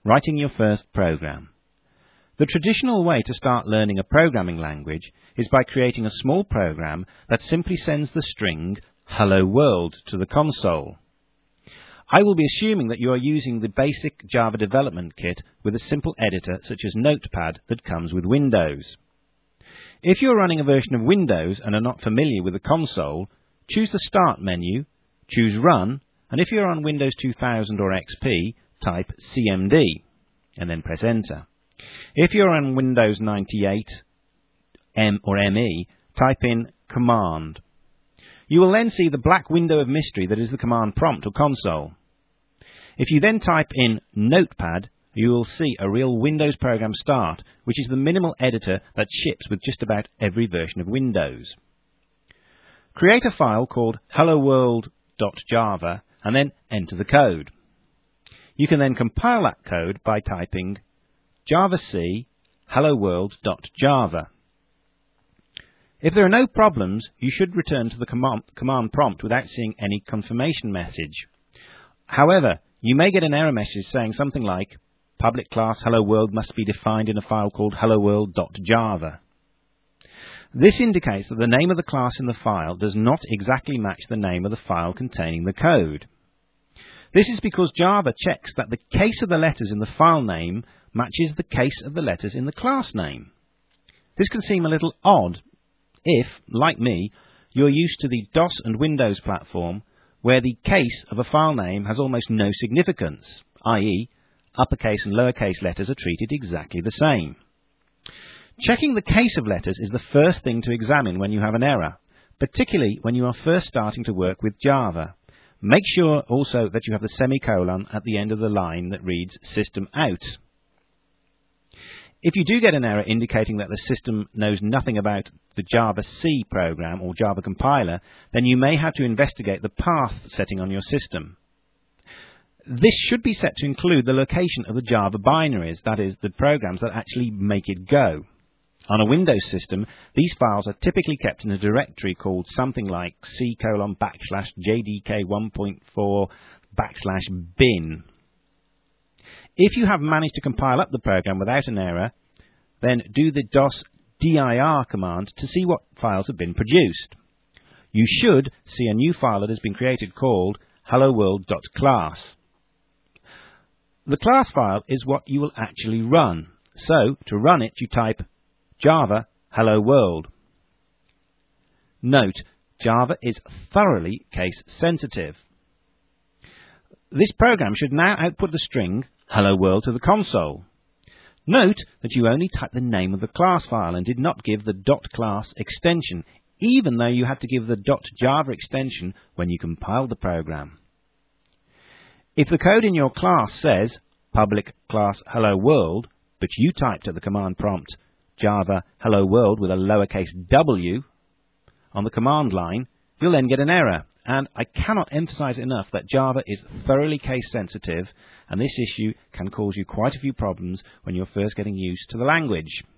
Writing your first program. The traditional way to start learning a programming language is by creating a small program that simply sends the string "Hello World" to the console. I will be assuming that you are using the basic Java development kit with a simple editor such as Notepad that comes with Windows. If you are running a version of Windows and are not familiar with the console, choose the Start menu, choose Run, and if you are on Windows 2000 or XP, type CMD, and then press Enter. If you are on Windows 98 or ME, type in Command. You will then see the black window of mystery that is the command prompt or console. If you then type in Notepad, you will see a real Windows program start, which is the minimal editor that ships with just about every version of Windows. Create a file called helloworld.java and then enter the code. You can then compile that code by typing javac helloworld.java. If there are no problems, you should return to the command prompt without seeing any confirmation message. However, you may get an error message saying something like, public class hello world must be defined in a file called helloworld.java. This indicates that the name of the class in the file does not exactly match the name of the file containing the code. This is because Java checks that the case of the letters in the file name matches the case of the letters in the class name. This can seem a little odd if, like me, you're used to the DOS and Windows platform where the case of a file name has almost no significance, i.e., uppercase and lowercase letters are treated exactly the same. Checking the case of letters is the first thing to examine when you have an error, particularly when you are first starting to work with Java. Make sure also that you have the semicolon at the end of the line that reads System Out. If you do get an error indicating that the system knows nothing about the Java C program or Java compiler, then you may have to investigate the path setting on your system. This should be set to include the location of the Java binaries, that is, the programs that actually make it go. On a Windows system, these files are typically kept in a directory called something like c:/JDK1.4/bin. If you have managed to compile up the program without an error, then do the DOS dir command to see what files have been produced. You should see a new file that has been created called helloworld.class. The class file is what you will actually run. So, to run it, you type Java Hello World. Note, Java is thoroughly case sensitive. This program should now output the string Hello World to the console. Note that you only typed the name of the class file and did not give the .class extension, even though you had to give the .java extension when you compiled the program. If the code in your class says public class hello world, but you typed at the command prompt Java hello world with a lowercase w on the command line, you'll then get an error. And I cannot emphasize enough that Java is thoroughly case sensitive, and this issue can cause you quite a few problems when you're first getting used to the language.